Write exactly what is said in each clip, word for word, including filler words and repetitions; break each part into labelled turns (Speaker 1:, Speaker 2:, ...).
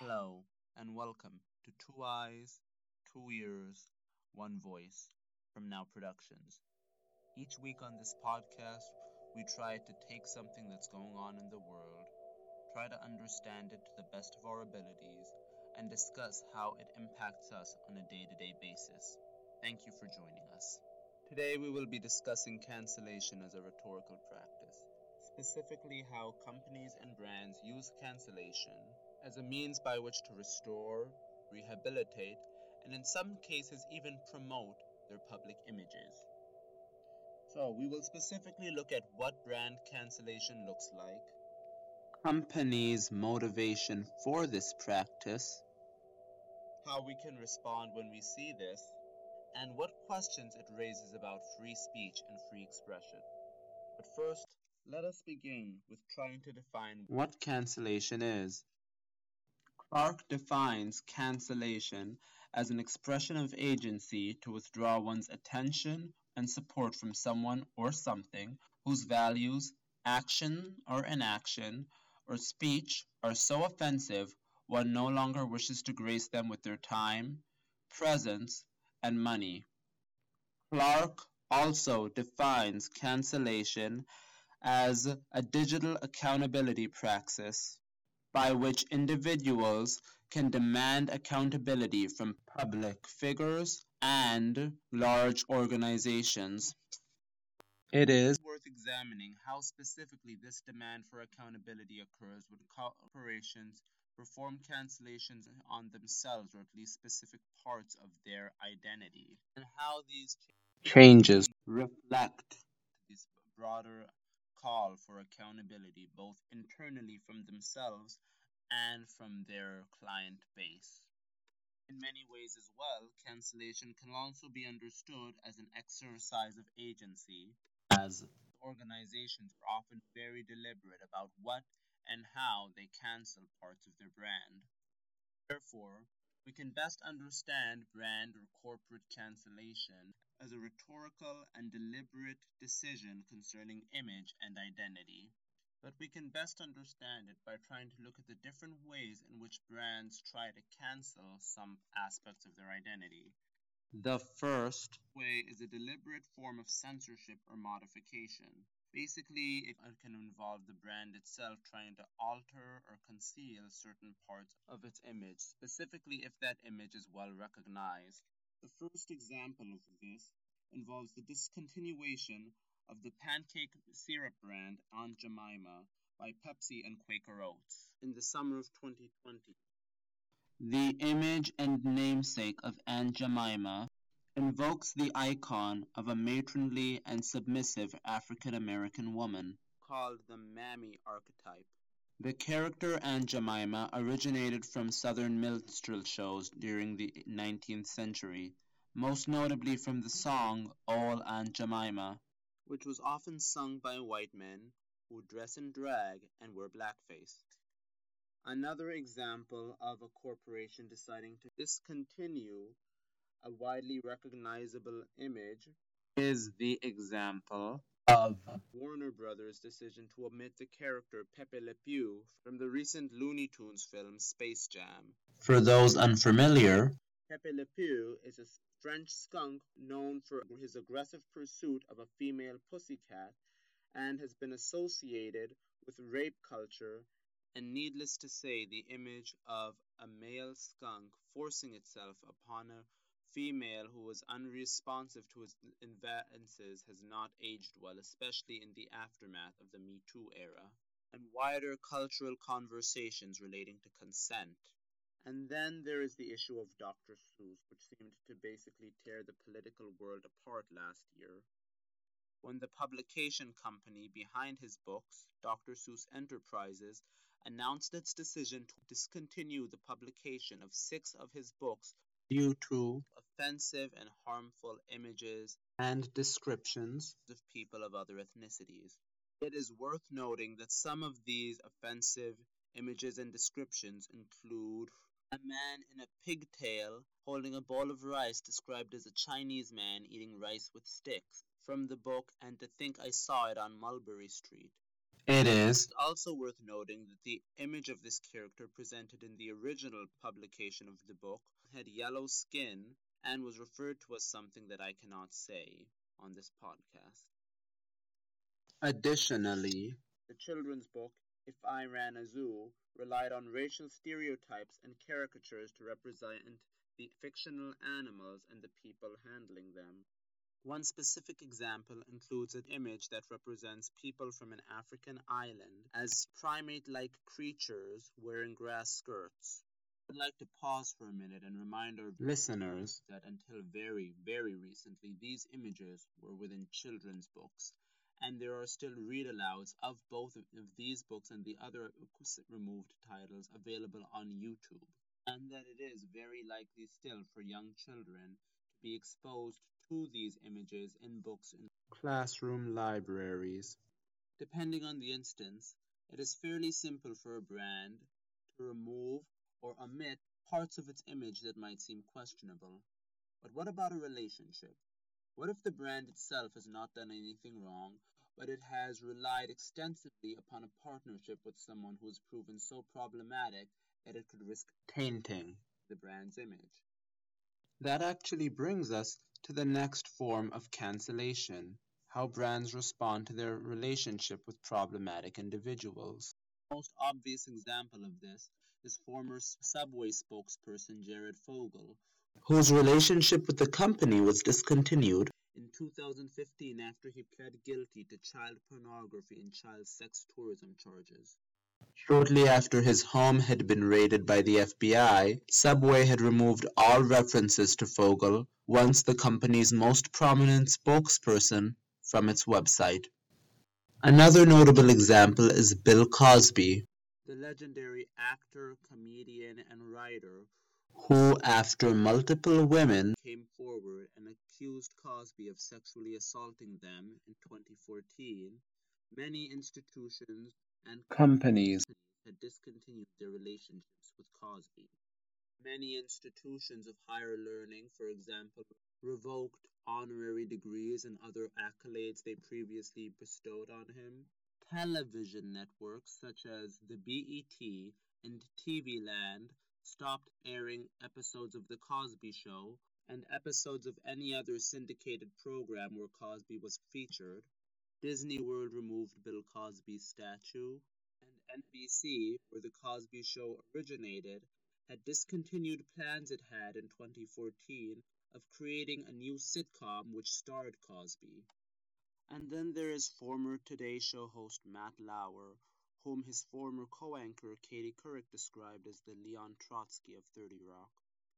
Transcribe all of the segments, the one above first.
Speaker 1: Hello, and welcome to Two Eyes, Two Ears, One Voice from Now Productions. Each week on this podcast, we try to take something that's going on in the world, try to understand it to the best of our abilities, and discuss how it impacts us on a day to day basis. Thank you for joining us. Today, we will be discussing cancellation as a rhetorical practice, specifically how companies and brands use cancellation as a means by which to restore, rehabilitate, and in some cases even promote their public images. So, we will specifically look at what brand cancellation looks like, companies' motivation for this practice, how we can respond when we see this, and what questions it raises about free speech and free expression. But first, let us begin with trying to define what cancellation is. Clark defines cancellation as an expression of agency to withdraw one's attention and support from someone or something whose values, action or inaction, or speech are so offensive one no longer wishes to grace them with their time, presence, and money. Clark also defines cancellation as a digital accountability praxis by which individuals can demand accountability from public figures and large organizations. It is worth examining how specifically this demand for accountability occurs when corporations perform cancellations on themselves or at least specific parts of their identity, and how these changes reflect this broader call for accountability both internally from themselves and from their client base. In many ways as well, cancellation can also be understood as an exercise of agency, as organizations are often very deliberate about what and how they cancel parts of their brand. Therefore, we can best understand brand or corporate cancellation as a rhetorical and deliberate decision concerning image and identity. But we can best understand it by trying to look at the different ways in which brands try to cancel some aspects of their identity. The first way is a deliberate form of censorship or modification. Basically, it can involve the brand itself trying to alter or conceal certain parts of its image, specifically if that image is well recognized. The first example of this involves the discontinuation of the pancake syrup brand Aunt Jemima by Pepsi and Quaker Oats in the summer of twenty twenty. The image and namesake of Aunt Jemima invokes the icon of a matronly and submissive African American woman called the Mammy archetype. The character Aunt Jemima originated from Southern minstrel shows during the nineteenth century, most notably from the song Old Aunt Jemima, which was often sung by white men who dress in drag and wear blackface. Another example of a corporation deciding to discontinue a widely recognizable image is the example of Warner Brothers' decision to omit the character Pepe Le Pew from the recent Looney Tunes film Space Jam. For those unfamiliar, Pepe Le Pew is a French skunk known for his aggressive pursuit of a female pussycat and has been associated with rape culture, and needless to say, the image of a male skunk forcing itself upon a female who was unresponsive to his advances has not aged well, especially in the aftermath of the Me Too era, and wider cultural conversations relating to consent. And then there is the issue of Doctor Seuss, which seemed to basically tear the political world apart last year, when the publication company behind his books, Doctor Seuss Enterprises, announced its decision to discontinue the publication of six of his books due to offensive and harmful images and descriptions of people of other ethnicities. It is worth noting that some of these offensive images and descriptions include a man in a pigtail holding a bowl of rice described as a Chinese man eating rice with sticks from the book And to Think I Saw It on Mulberry Street.
Speaker 2: It is
Speaker 1: It's also worth noting that the image of this character presented in the original publication of the book had yellow skin and was referred to as something that I cannot say on this podcast.
Speaker 2: additionally
Speaker 1: The children's book, If I Ran a Zoo, relied on racial stereotypes and caricatures to represent the fictional animals and the people handling them. One specific example includes an image that represents people from an African island as primate like creatures wearing grass skirts. I'd like to pause for a minute and remind our listeners that until very, very recently, these images were within children's books, and there are still read alouds of both of these books and the other removed titles available on YouTube, and that it is very likely still for young children to be exposed to these images in books in
Speaker 2: classroom libraries.
Speaker 1: depending on the instance, it is fairly simple for a brand to remove or omit parts of its image that might seem questionable. But what about a relationship? What if the brand itself has not done anything wrong, but it has relied extensively upon a partnership with someone who has proven so problematic that it could risk tainting the brand's image?
Speaker 2: That actually brings us to the next form of cancellation, how brands respond to their relationship with problematic individuals.
Speaker 1: The most obvious example of this is former Subway spokesperson Jared Fogle,
Speaker 2: Whose relationship with the company was discontinued
Speaker 1: in two thousand fifteen after he pled guilty to child pornography and child sex tourism charges.
Speaker 2: shortly after his home had been raided by the F B I. Subway had removed all references to Fogel, once the company's most prominent spokesperson, from its website. Another notable example is Bill Cosby,
Speaker 1: The legendary actor, comedian, and writer
Speaker 2: who, after multiple women
Speaker 1: came forward and accused Cosby of sexually assaulting them in twenty fourteen, many institutions and
Speaker 2: companies
Speaker 1: had discontinued their relationships with Cosby. Many institutions of higher learning, for example, revoked honorary degrees and other accolades they previously bestowed on him. Television networks such as the B E T and T V Land stopped airing episodes of The Cosby Show and episodes of any other syndicated program where Cosby was featured. Disney World removed Bill Cosby's statue, and N B C, where The Cosby Show originated, had discontinued plans it had in twenty fourteen of creating a new sitcom which starred Cosby. And then there is former Today Show host Matt Lauer, whom his former co anchor Katie Couric described as the Leon Trotsky of thirty Rock.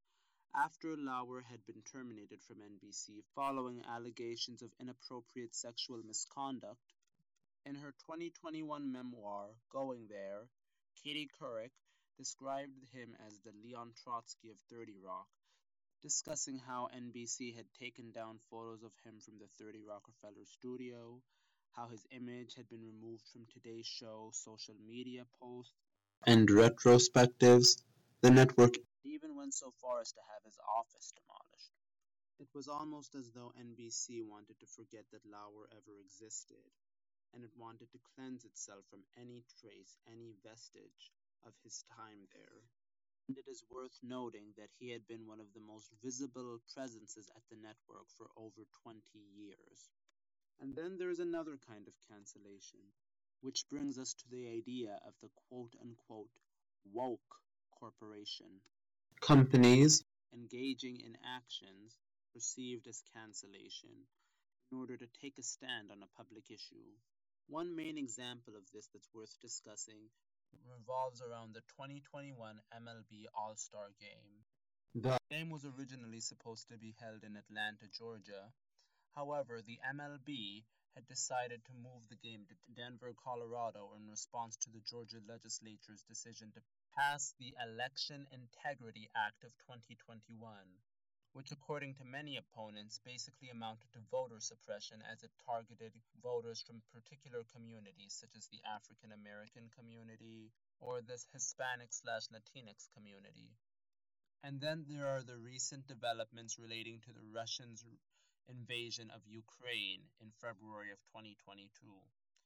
Speaker 1: After Lauer had been terminated from N B C following allegations of inappropriate sexual misconduct, in her twenty twenty-one memoir, Going There, Katie Couric described him as the Leon Trotsky of thirty Rock, discussing how N B C had taken down photos of him from the thirty Rockefeller studio, how his image had been removed from Today's Show social media posts,
Speaker 2: and retrospectives. The network
Speaker 1: even went so far as to have his office demolished. It was almost as though N B C wanted to forget that Lauer ever existed, and it wanted to cleanse itself from any trace, any vestige of his time there. And it is worth noting that he had been one of the most visible presences at the network for over twenty years. And then there is another kind of cancellation, which brings us to the idea of the quote unquote woke corporation
Speaker 2: companies
Speaker 1: engaging in actions perceived as cancellation in order to take a stand on a public issue. One main example of this that's worth discussing revolves around the twenty twenty-one M L B All Star Game.
Speaker 2: the
Speaker 1: The game was originally supposed to be held in Atlanta, Georgia. However, the M L B had decided to move the game to Denver, Colorado in response to the Georgia legislature's decision to pass the Election Integrity Act of twenty twenty-one, which, according to many opponents, basically amounted to voter suppression as it targeted voters from particular communities, such as the African American community or the Hispanic slash Latinx community. And then there are the recent developments relating to the Russians' invasion of Ukraine in February of twenty twenty-two.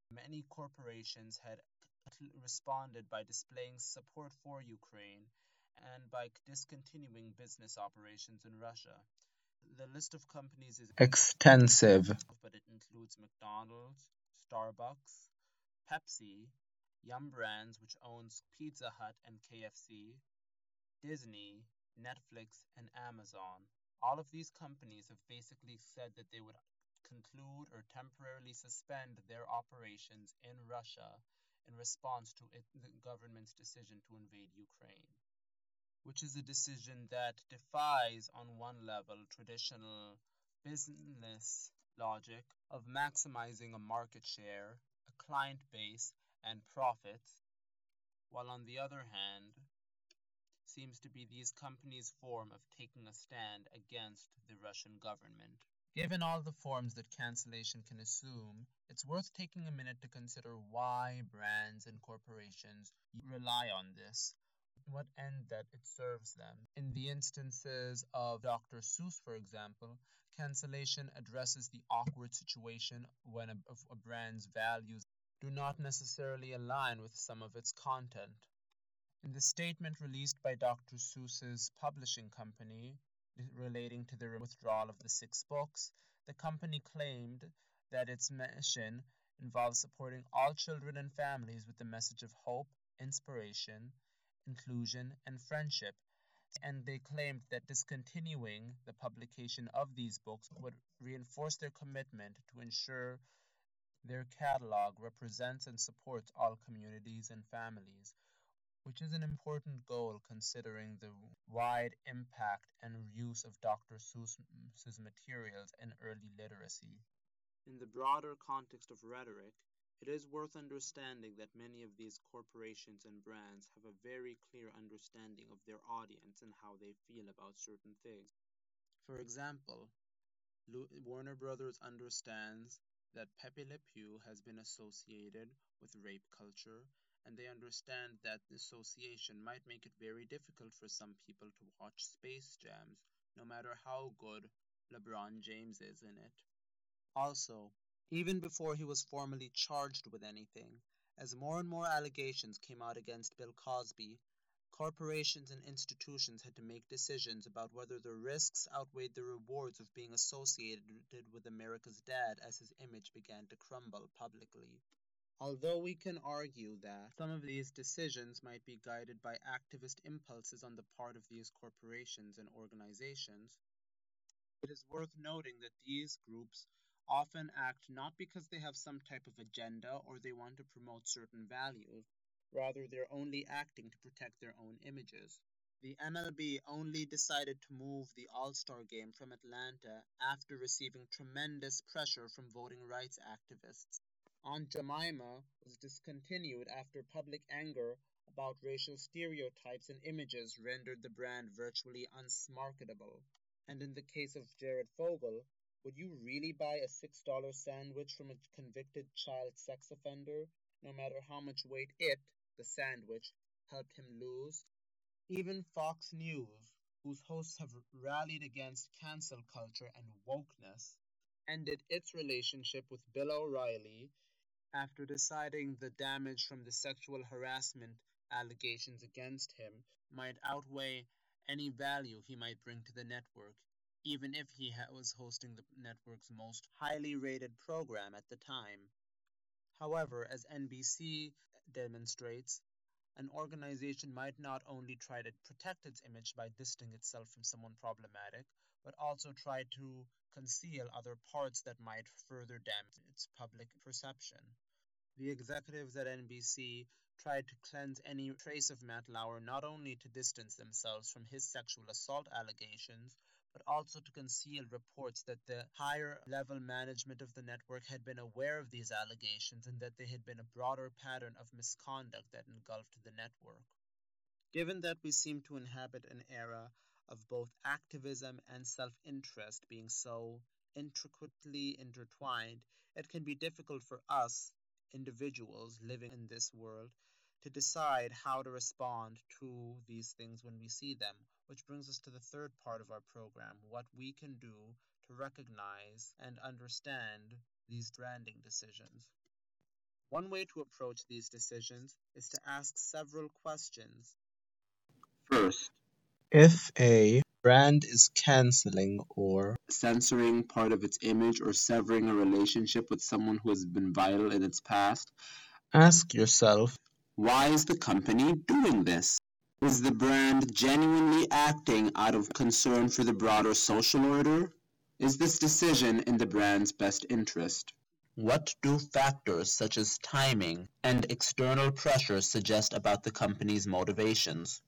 Speaker 1: Many corporations had responded by displaying support for Ukraine and by discontinuing business operations in Russia. The list of companies is
Speaker 2: extensive,
Speaker 1: but it includes McDonald's, Starbucks, Pepsi, Yum Brands, which owns Pizza Hut and K F C, Disney, Netflix, and Amazon. All of these companies have basically said that they would conclude or temporarily suspend their operations in Russia in response to it, the government's decision to invade Ukraine, which is a decision that defies, on one level, traditional business logic of maximizing a market share, a client base, and profits, while on the other hand, seems to be these companies' form of taking a stand against the Russian government. Given all the forms that cancellation can assume, it's worth taking a minute to consider why brands and corporations rely on this, what end that it serves them. In the instances of Doctor Seuss, for example, cancellation addresses the awkward situation when a, a brand's values do not necessarily align with some of its content. In the statement released by Doctor Seuss's publishing company relating to the withdrawal of the six books, the company claimed that its mission involves supporting all children and families with the message of hope, inspiration, inclusion, and friendship, and they claimed that discontinuing the publication of these books would reinforce their commitment to ensure their catalog represents and supports all communities and families, which is an important goal considering the wide impact and use of Doctor Seuss's materials in early literacy. In the broader context of rhetoric, it is worth understanding that many of these corporations and brands have a very clear understanding of their audience and how they feel about certain things. For example, Warner Brothers understands that Pepe Le Pew has been associated with rape culture, and they understand that the association might make it very difficult for some people to watch Space Jams, no matter how good LeBron James is in it. Also, even before he was formally charged with anything, as more and more allegations came out against Bill Cosby, corporations and institutions had to make decisions about whether the risks outweighed the rewards of being associated with America's dad as his image began to crumble publicly. Although we can argue that some of these decisions might be guided by activist impulses on the part of these corporations and organizations, it is worth noting that these groups often act not because they have some type of agenda or they want to promote certain values. Rather, they're only acting to protect their own images. The M L B only decided to move the All Star game from Atlanta after receiving tremendous pressure from voting rights activists. Aunt Jemima was discontinued after public anger about racial stereotypes and images rendered the brand virtually unsmarketable. And in the case of Jared Fogle, would you really buy a six dollar sandwich from a convicted child sex offender, no matter how much weight it, the sandwich, helped him lose? Even Fox News, whose hosts have rallied against cancel culture and wokeness, ended its relationship with Bill O'Reilly after deciding the damage from the sexual harassment allegations against him might outweigh any value he might bring to the network, even if he ha- was hosting the network's most highly rated program at the time. However, as N B C demonstrates, an organization might not only try to protect its image by distancing itself from someone problematic, but also try to conceal other parts that might further damage its public perception. The executives at N B C tried to cleanse any trace of Matt Lauer not only to distance themselves from his sexual assault allegations, but also to conceal reports that the higher level management of the network had been aware of these allegations and that there had been a broader pattern of misconduct that engulfed the network. Given that we seem to inhabit an era of both activism and self interest being so intricately intertwined, it can be difficult for us, individuals living in this world, to decide how to respond to these things when we see them, which brings us to the third part of our program, what we can do to recognize and understand these branding decisions.
Speaker 2: One way to approach these decisions is to ask several questions. First, if a brand is canceling or censoring part of its image or severing a relationship with someone who has been vital in its past, ask yourself, why is the company doing this? Is the brand genuinely acting out of concern for the broader social order? Is this decision in the brand's best interest? What do factors such as timing and external pressures suggest about the company's motivations?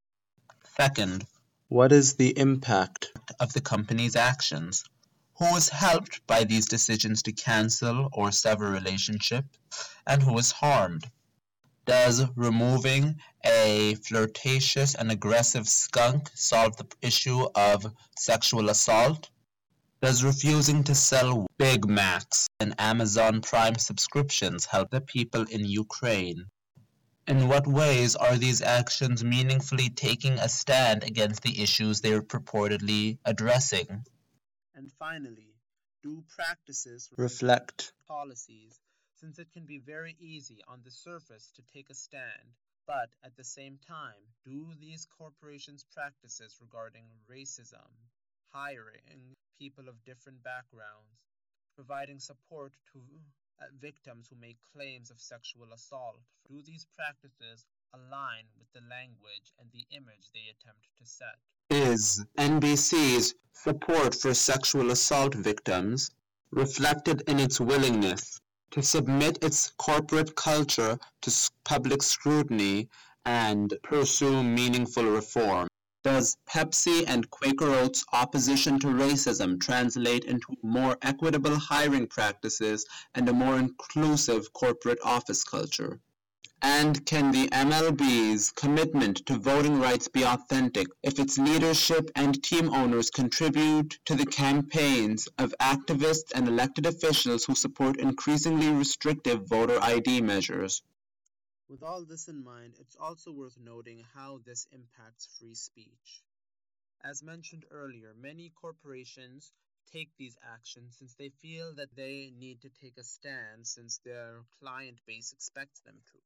Speaker 2: Second, what is the impact of the company's actions? Who is helped by these decisions to cancel or sever relationships, and who is harmed? Does removing a flirtatious and aggressive skunk solve the issue of sexual assault? Does refusing to sell Big Macs and Amazon Prime subscriptions help the people in Ukraine? In what ways are these actions meaningfully taking a stand against the issues they are purportedly addressing? And finally, do practices reflect policies, since it can be very easy on the surface to take a stand, but at the same time, do these corporations' practices regarding racism, hiring people of different backgrounds, providing support to uh, victims who make claims of sexual assault, do these practices align with the language and the image they attempt to set? Is N B C's support for sexual assault victims reflected in its willingness to submit its corporate culture to public scrutiny and pursue meaningful reform? Does Pepsi and Quaker Oats' opposition to racism translate into more equitable hiring practices and a more inclusive corporate office culture? And can the M L B's commitment to voting rights be authentic if its leadership and team owners contribute to the campaigns of activists and elected officials who support increasingly restrictive voter I D measures? With all this in mind, it's also worth noting how this impacts free speech. As mentioned earlier, many corporations take these actions since they feel that they need to take a stand since their client base expects them to.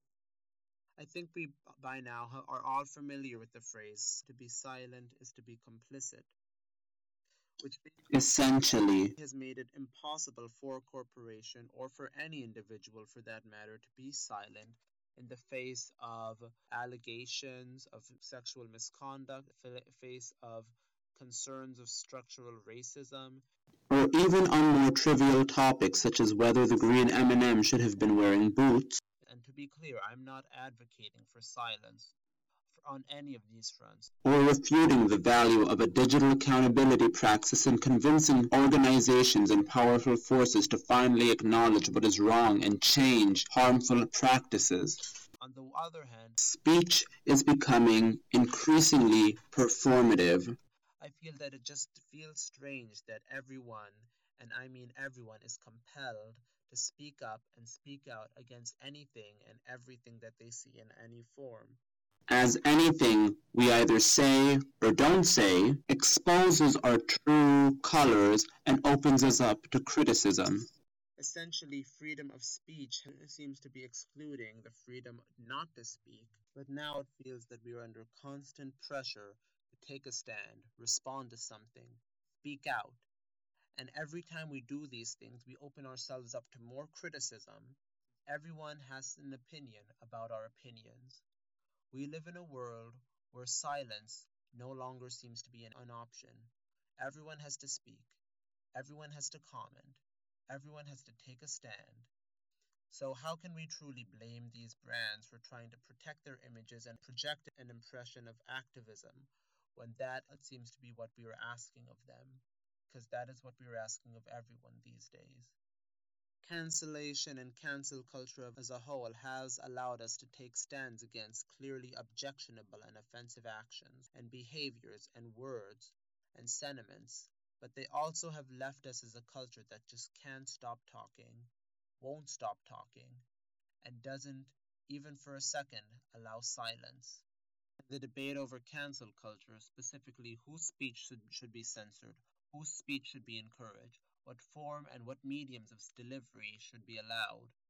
Speaker 2: I think we by now are all familiar with the phrase, to be silent is to be complicit, which essentially has made it impossible for a corporation or for any individual for that matter to be silent in the face of allegations of sexual misconduct, in the face of concerns of structural racism, or even on more trivial topics such as whether the green M and M should have been wearing boots. And to be clear, I'm not advocating for silence on any of these fronts, or refuting the value of a digital accountability praxis and convincing organizations and powerful forces to finally acknowledge what is wrong and change harmful practices. On the other hand, speech is becoming increasingly performative. I feel that it just feels strange that everyone, and I mean everyone, is compelled to speak up and speak out against anything and everything that they see in any form. As anything we either say or don't say exposes our true colors and opens us up to criticism. Essentially, freedom of speech seems to be excluding the freedom not to speak, but now it feels that we are under constant pressure to take a stand, respond to something, speak out. And every time we do these things, we open ourselves up to more criticism. Everyone has an opinion about our opinions. We live in a world where silence no longer seems to be an, an option. Everyone has to speak. Everyone has to comment. Everyone has to take a stand. So how can we truly blame these brands for trying to protect their images and project an impression of activism when that seems to be what we are asking of them? Because that is what we are asking of everyone these days. Cancellation and cancel culture as a whole has allowed us to take stands against clearly objectionable and offensive actions and behaviors and words and sentiments, but they also have left us as a culture that just can't stop talking, won't stop talking, and doesn't, even for a second, allow silence. The debate over cancel culture, specifically whose speech should, should be censored, whose speech should be encouraged, what form and what mediums of delivery should be allowed,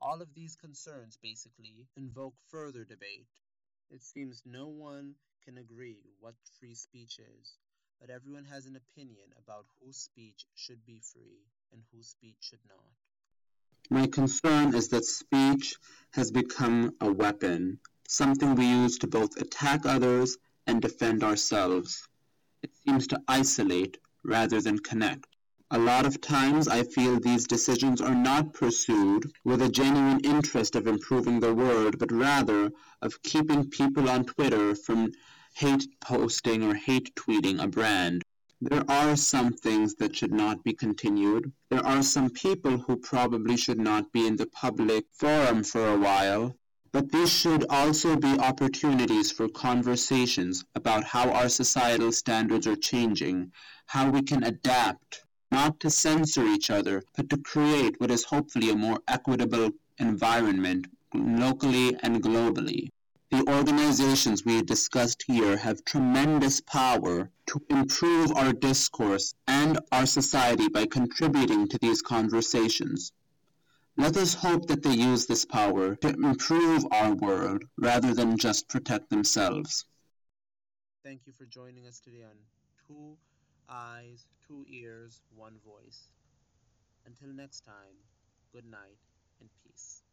Speaker 2: All of these concerns basically invoke further debate. It seems no one can agree what free speech is, but everyone has an opinion about whose speech should be free and whose speech should not. My concern is that speech has become a weapon, something we use to both attack others and defend ourselves. It seems to isolate rather than connect. A lot of times I feel these decisions are not pursued with a genuine interest of improving the world, but rather of keeping people on Twitter from hate posting or hate tweeting a brand. There are some things that should not be continued. There are some people who probably should not be in the public forum for a while. But these should also be opportunities for conversations about how our societal standards are changing, how we can adapt, not to censor each other, but to create what is hopefully a more equitable environment locally and globally. The organizations we discussed here have tremendous power to improve our discourse and our society by contributing to these conversations. Let us hope that they use this power to improve our world rather than just protect themselves. Thank you for joining us today on Two Eyes, Two Ears, One Voice. Until next time, good night and peace.